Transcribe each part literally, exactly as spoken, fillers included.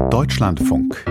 Deutschlandfunk.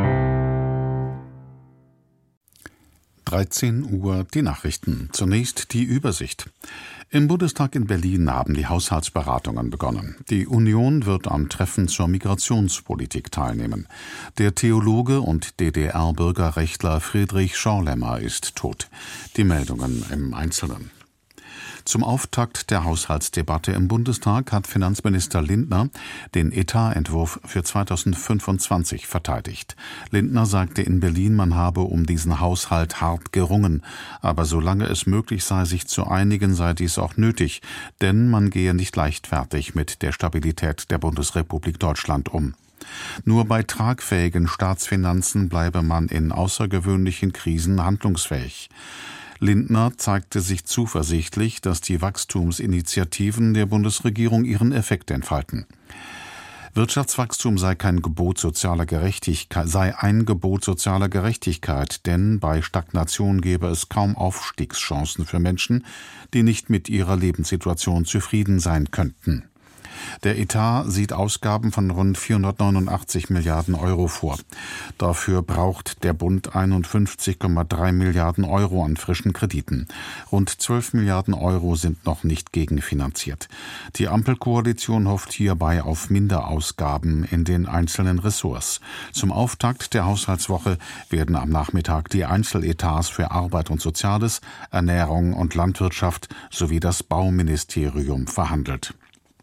dreizehn Uhr die Nachrichten. Zunächst die Übersicht. Im Bundestag in Berlin haben die Haushaltsberatungen begonnen. Die Union wird am Treffen zur Migrationspolitik teilnehmen. Der Theologe und D D R-Bürgerrechtler Friedrich Schorlemmer ist tot. Die Meldungen im Einzelnen. Zum Auftakt der Haushaltsdebatte im Bundestag hat Finanzminister Lindner den Etatentwurf für zweitausendfünfundzwanzig verteidigt. Lindner sagte in Berlin, man habe um diesen Haushalt hart gerungen. Aber solange es möglich sei, sich zu einigen, sei dies auch nötig. Denn man gehe nicht leichtfertig mit der Stabilität der Bundesrepublik Deutschland um. Nur bei tragfähigen Staatsfinanzen bleibe man in außergewöhnlichen Krisen handlungsfähig. Lindner zeigte sich zuversichtlich, dass die Wachstumsinitiativen der Bundesregierung ihren Effekt entfalten. Wirtschaftswachstum sei kein Gebot sozialer Gerechtigkeit, sei ein Gebot sozialer Gerechtigkeit, denn bei Stagnation gäbe es kaum Aufstiegschancen für Menschen, die nicht mit ihrer Lebenssituation zufrieden sein könnten. Der Etat sieht Ausgaben von rund vierhundertneunundachtzig Milliarden Euro vor. Dafür braucht der Bund einundfünfzig Komma drei Milliarden Euro an frischen Krediten. Rund zwölf Milliarden Euro sind noch nicht gegenfinanziert. Die Ampelkoalition hofft hierbei auf Minderausgaben in den einzelnen Ressorts. Zum Auftakt der Haushaltswoche werden am Nachmittag die Einzeletats für Arbeit und Soziales, Ernährung und Landwirtschaft sowie das Bauministerium verhandelt.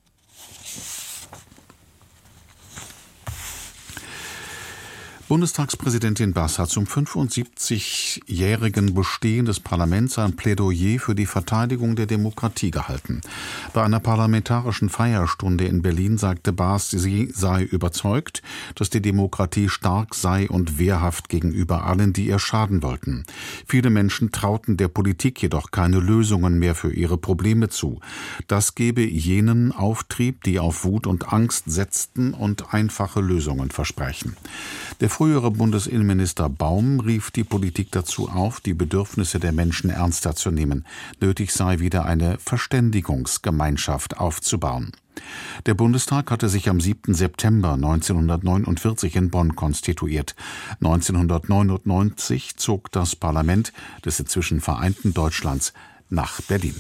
Bundestagspräsidentin Bass hat zum fünfundsiebzigjährigen Bestehen des Parlaments ein Plädoyer für die Verteidigung der Demokratie gehalten. Bei einer parlamentarischen Feierstunde in Berlin sagte Bass, sie sei überzeugt, dass die Demokratie stark sei und wehrhaft gegenüber allen, die ihr schaden wollten. Viele Menschen trauten der Politik jedoch keine Lösungen mehr für ihre Probleme zu. Das gebe jenen Auftrieb, die auf Wut und Angst setzten und einfache Lösungen versprechen. Der frühere Bundesinnenminister Baum rief die Politik dazu auf, die Bedürfnisse der Menschen ernster zu nehmen. Nötig sei wieder eine Verständigungsgemeinschaft aufzubauen. Der Bundestag hatte sich am siebten September neunzehnhundertneunundvierzig in Bonn konstituiert. neunzehnhundertneunundneunzig zog das Parlament des inzwischen vereinten Deutschlands nach Berlin.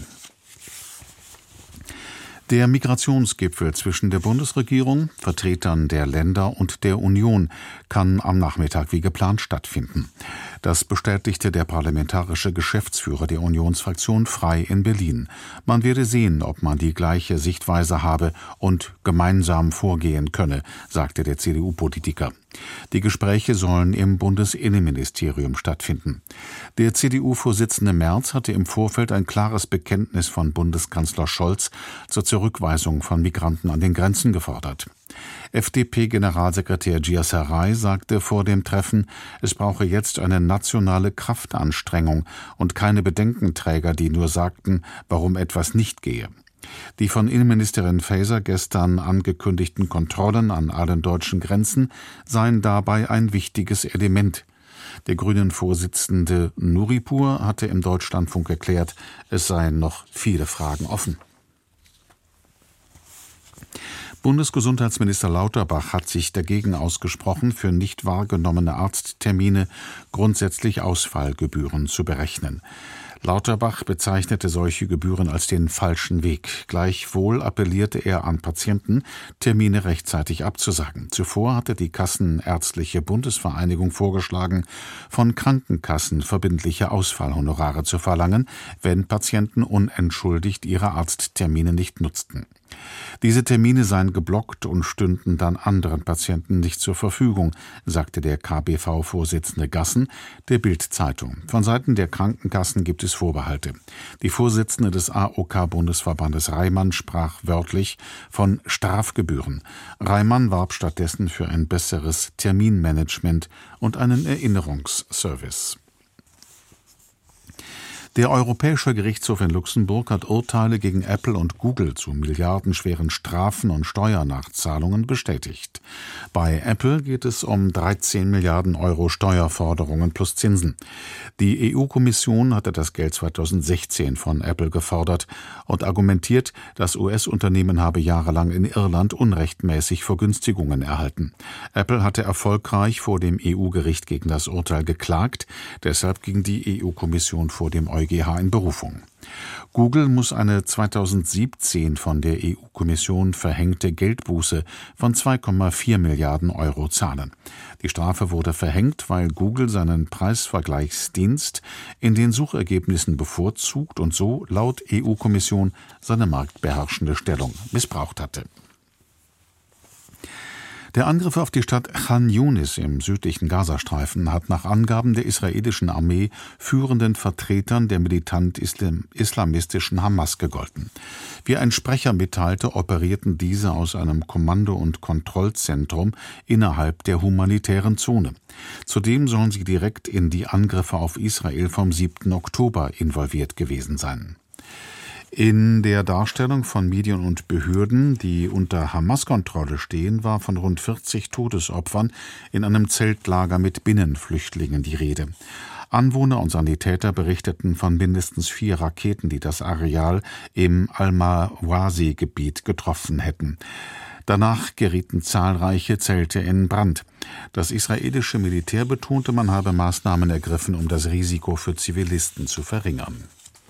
Der Migrationsgipfel zwischen der Bundesregierung, Vertretern der Länder und der Union kann am Nachmittag wie geplant stattfinden. Das bestätigte der parlamentarische Geschäftsführer der Unionsfraktion Frei in Berlin. Man werde sehen, ob man die gleiche Sichtweise habe und gemeinsam vorgehen könne, sagte der C D U-Politiker. Die Gespräche sollen im Bundesinnenministerium stattfinden. Der C D U-Vorsitzende Merz hatte im Vorfeld ein klares Bekenntnis von Bundeskanzler Scholz zur Zurückweisung von Migranten an den Grenzen gefordert. F D P-Generalsekretär Gierserei sagte vor dem Treffen, es brauche jetzt eine nationale Kraftanstrengung und keine Bedenkenträger, die nur sagten, warum etwas nicht gehe. Die von Innenministerin Faeser gestern angekündigten Kontrollen an allen deutschen Grenzen seien dabei ein wichtiges Element. Der Grünen-Vorsitzende Nuripur hatte im Deutschlandfunk erklärt, es seien noch viele Fragen offen. Bundesgesundheitsminister Lauterbach hat sich dagegen ausgesprochen, für nicht wahrgenommene Arzttermine grundsätzlich Ausfallgebühren zu berechnen. Lauterbach bezeichnete solche Gebühren als den falschen Weg. Gleichwohl appellierte er an Patienten, Termine rechtzeitig abzusagen. Zuvor hatte die Kassenärztliche Bundesvereinigung vorgeschlagen, von Krankenkassen verbindliche Ausfallhonorare zu verlangen, wenn Patienten unentschuldigt ihre Arzttermine nicht nutzten. Diese Termine seien geblockt und stünden dann anderen Patienten nicht zur Verfügung, sagte der K B V-Vorsitzende Gassen der Bild-Zeitung. Von Seiten der Krankenkassen gibt es Vorbehalte. Die Vorsitzende des A O K-Bundesverbandes Reimann sprach wörtlich von Strafgebühren. Reimann warb stattdessen für ein besseres Terminmanagement und einen Erinnerungsservice. Der Europäische Gerichtshof in Luxemburg hat Urteile gegen Apple und Google zu milliardenschweren Strafen und Steuernachzahlungen bestätigt. Bei Apple geht es um dreizehn Milliarden Euro Steuerforderungen plus Zinsen. Die E U-Kommission hatte das Geld zweitausendsechzehn von Apple gefordert und argumentiert, das U S-Unternehmen habe jahrelang in Irland unrechtmäßig Vergünstigungen erhalten. Apple hatte erfolgreich vor dem E U-Gericht gegen das Urteil geklagt, deshalb ging die E U-Kommission vor dem EuGH in Berufung. Google muss eine zweitausendsiebzehn von der E U-Kommission verhängte Geldbuße von zwei Komma vier Milliarden Euro zahlen. Die Strafe wurde verhängt, weil Google seinen Preisvergleichsdienst in den Suchergebnissen bevorzugt und so laut E U-Kommission seine marktbeherrschende Stellung missbraucht hatte. Der Angriff auf die Stadt Chan Yunis im südlichen Gazastreifen hat nach Angaben der israelischen Armee führenden Vertretern der militant-islamistischen Hamas gegolten. Wie ein Sprecher mitteilte, operierten diese aus einem Kommando- und Kontrollzentrum innerhalb der humanitären Zone. Zudem sollen sie direkt in die Angriffe auf Israel vom siebten Oktober involviert gewesen sein. In der Darstellung von Medien und Behörden, die unter Hamas-Kontrolle stehen, war von rund vierzig Todesopfern in einem Zeltlager mit Binnenflüchtlingen die Rede. Anwohner und Sanitäter berichteten von mindestens vier Raketen, die das Areal im Al-Mawasi-Gebiet getroffen hätten. Danach gerieten zahlreiche Zelte in Brand. Das israelische Militär betonte, man habe Maßnahmen ergriffen, um das Risiko für Zivilisten zu verringern.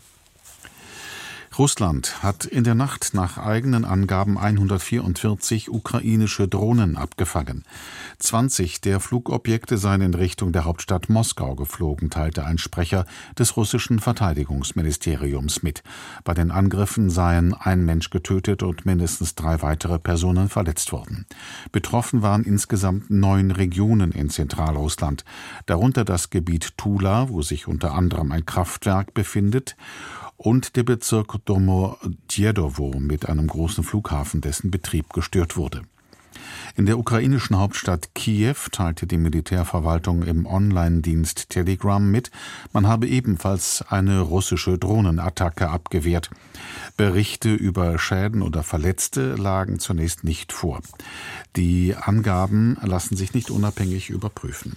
Russland hat in der Nacht nach eigenen Angaben hundertvierundvierzig ukrainische Drohnen abgefangen. zwanzig der Flugobjekte seien in Richtung der Hauptstadt Moskau geflogen, teilte ein Sprecher des russischen Verteidigungsministeriums mit. Bei den Angriffen seien ein Mensch getötet und mindestens drei weitere Personen verletzt worden. Betroffen waren insgesamt neun Regionen in Zentralrussland, darunter das Gebiet Tula, wo sich unter anderem ein Kraftwerk befindet, und der Bezirk Domodedowo mit einem großen Flughafen, dessen Betrieb gestört wurde. In der ukrainischen Hauptstadt Kiew teilte die Militärverwaltung im Online-Dienst Telegram mit, man habe ebenfalls eine russische Drohnenattacke abgewehrt. Berichte über Schäden oder Verletzte lagen zunächst nicht vor. Die Angaben lassen sich nicht unabhängig überprüfen.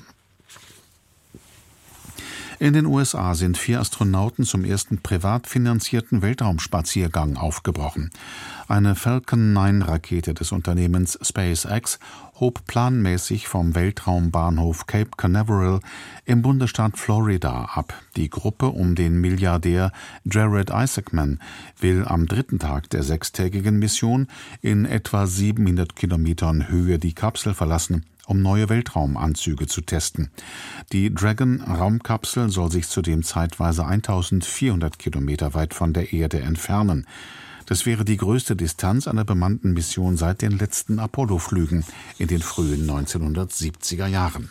In den U S A sind vier Astronauten zum ersten privat finanzierten Weltraumspaziergang aufgebrochen. Eine Falcon neun Rakete des Unternehmens SpaceX hob planmäßig vom Weltraumbahnhof Cape Canaveral im Bundesstaat Florida ab. Die Gruppe um den Milliardär Jared Isaacman will am dritten Tag der sechstägigen Mission in etwa siebenhundert Kilometern Höhe die Kapsel verlassen, um neue Weltraumanzüge zu testen. Die Dragon-Raumkapsel soll sich zudem zeitweise eintausendvierhundert Kilometer weit von der Erde entfernen. Das wäre die größte Distanz einer bemannten Mission seit den letzten Apollo-Flügen in den frühen neunzehnhundertsiebziger Jahren.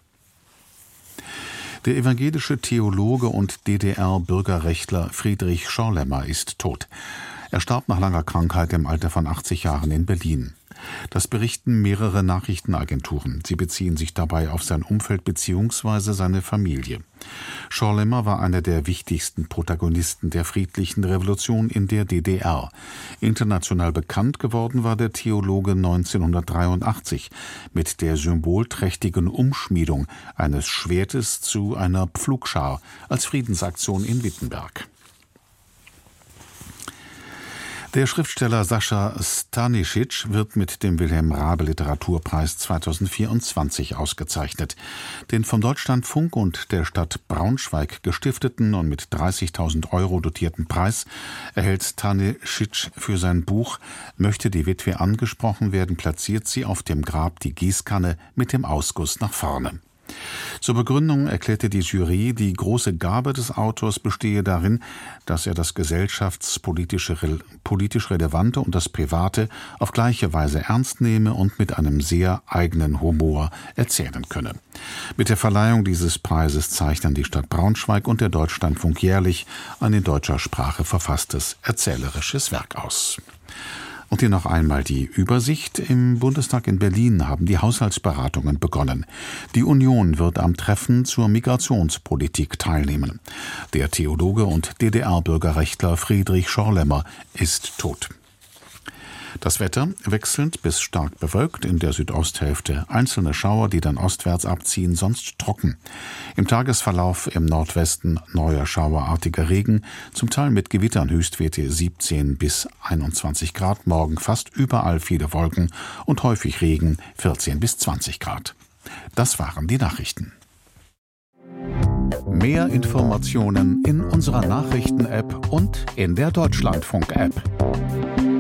Der evangelische Theologe und D D R-Bürgerrechtler Friedrich Schorlemmer ist tot. Er starb nach langer Krankheit im Alter von achtzig Jahren in Berlin. Das berichten mehrere Nachrichtenagenturen. Sie beziehen sich dabei auf sein Umfeld bzw. seine Familie. Schorlemmer war einer der wichtigsten Protagonisten der friedlichen Revolution in der D D R. International bekannt geworden war der Theologe neunzehnhundertdreiundachtzig mit der symbolträchtigen Umschmiedung eines Schwertes zu einer Pflugschar als Friedensaktion in Wittenberg. Der Schriftsteller Sascha Stanišić wird mit dem Wilhelm-Raabe-Literaturpreis zweitausendvierundzwanzig ausgezeichnet. Den vom Deutschlandfunk und der Stadt Braunschweig gestifteten und mit dreißigtausend Euro dotierten Preis erhält Stanišić für sein Buch »Möchte die Witwe angesprochen werden«, platziert sie auf dem Grab die Gießkanne mit dem Ausguss nach vorne. Zur Begründung erklärte die Jury, die große Gabe des Autors bestehe darin, dass er das gesellschaftspolitische, politisch Relevante und das Private auf gleiche Weise ernst nehme und mit einem sehr eigenen Humor erzählen könne. Mit der Verleihung dieses Preises zeichnen die Stadt Braunschweig und der Deutschlandfunk jährlich ein in deutscher Sprache verfasstes erzählerisches Werk aus. Und hier noch einmal die Übersicht. Im Bundestag in Berlin haben die Haushaltsberatungen begonnen. Die Union wird am Treffen zur Migrationspolitik teilnehmen. Der Theologe und D D R-Bürgerrechtler Friedrich Schorlemmer ist tot. Das Wetter wechselnd bis stark bewölkt, in der Südosthälfte einzelne Schauer, die dann ostwärts abziehen, sonst trocken. Im Tagesverlauf im Nordwesten neuer schauerartiger Regen, zum Teil mit Gewittern, Höchstwerte siebzehn bis einundzwanzig Grad, morgen fast überall viele Wolken und häufig Regen, vierzehn bis zwanzig Grad. Das waren die Nachrichten. Mehr Informationen in unserer Nachrichten-App und in der Deutschlandfunk-App.